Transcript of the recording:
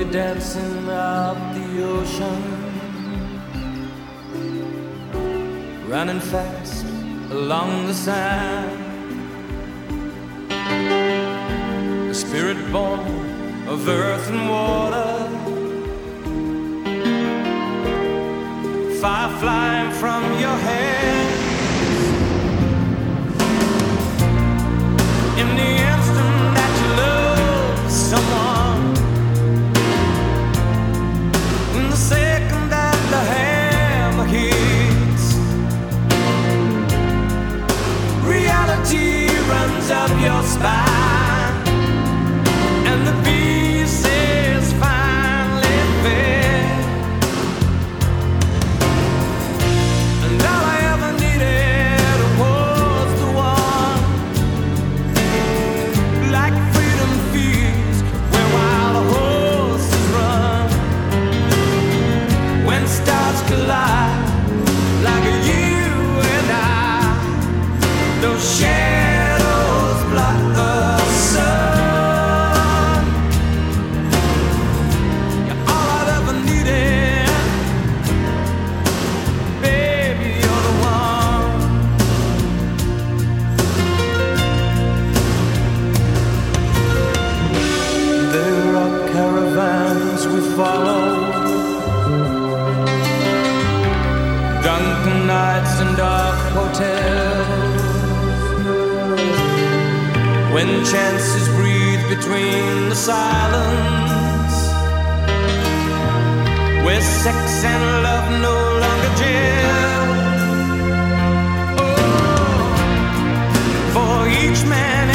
dancing up the ocean, running fast along the sand. The spirit born of earth and water, fire flying from your hands. In the instant that you love someone, in the second that the hammer hits, reality runs up your spine, and the pieces finally fit. And all I ever needed was the one, like freedom feeds where wild horses run. When stars collide, like you and I, those shadows block the sun. You're all I've ever needed, baby, you're the one. There are caravans we follow, drunken nights and dark hotels, when chances breathe between the silence, where sex and love no longer jail. Oh, for each man